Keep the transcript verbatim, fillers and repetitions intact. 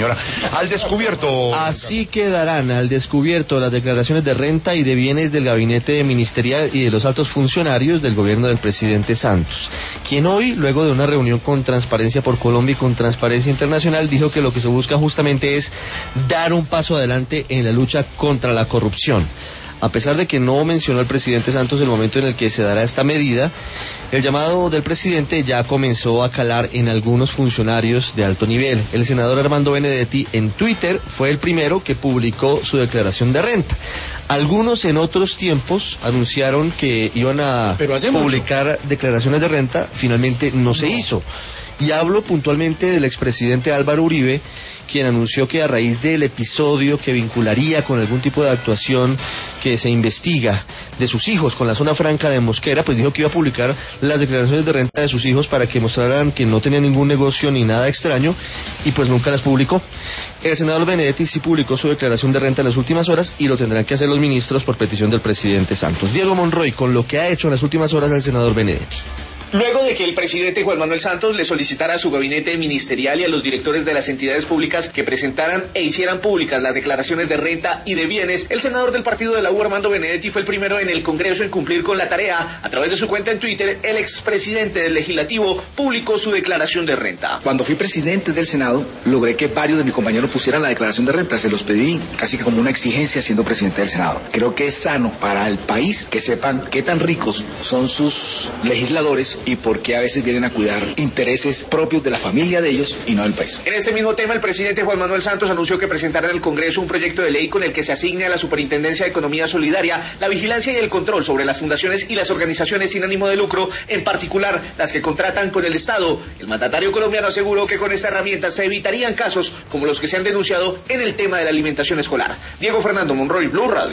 señora. Al descubierto. Así quedarán al descubierto las declaraciones de renta y de bienes del gabinete ministerial y de los altos funcionarios del gobierno del presidente Santos, quien hoy, luego de una reunión con Transparencia por Colombia y con Transparencia Internacional, dijo que lo que se busca justamente es dar un paso adelante en la lucha contra la corrupción. A pesar de que no mencionó al presidente Santos el momento en el que se dará esta medida, el llamado del presidente ya comenzó a calar en algunos funcionarios de alto nivel. El senador Armando Benedetti en Twitter fue el primero que publicó su declaración de renta. Algunos en otros tiempos anunciaron que iban a publicar mucho. declaraciones de renta, finalmente no, no se hizo. Y hablo puntualmente del expresidente Álvaro Uribe, quien anunció que a raíz del episodio que vincularía con algún tipo de actuación que se investiga de sus hijos con la zona franca de Mosquera, pues dijo que iba a publicar las declaraciones de renta de sus hijos para que mostraran que no tenía ningún negocio ni nada extraño, y pues nunca las publicó. El senador Benedetti sí publicó su declaración de renta en las últimas horas y lo tendrán que hacer los ministros por petición del presidente Santos. Diego Monroy, con lo que ha hecho en las últimas horas el senador Benedetti. Luego de que el presidente Juan Manuel Santos le solicitara a su gabinete ministerial y a los directores de las entidades públicas que presentaran e hicieran públicas las declaraciones de renta y de bienes, el senador del partido de la U, Armando Benedetti, fue el primero en el Congreso en cumplir con la tarea. A través de su cuenta en Twitter, el expresidente del Legislativo publicó su declaración de renta. Cuando fui presidente del Senado, logré que varios de mis compañeros pusieran la declaración de renta. Se los pedí casi que como una exigencia siendo presidente del Senado. Creo que es sano para el país que sepan qué tan ricos son sus legisladores y por qué a veces vienen a cuidar intereses propios de la familia de ellos y no del país. En este mismo tema, el presidente Juan Manuel Santos anunció que presentará en el Congreso un proyecto de ley con el que se asigne a la Superintendencia de Economía Solidaria la vigilancia y el control sobre las fundaciones y las organizaciones sin ánimo de lucro, en particular las que contratan con el Estado. El mandatario colombiano aseguró que con esta herramienta se evitarían casos como los que se han denunciado en el tema de la alimentación escolar. Diego Fernando Monroy, Blue Radio.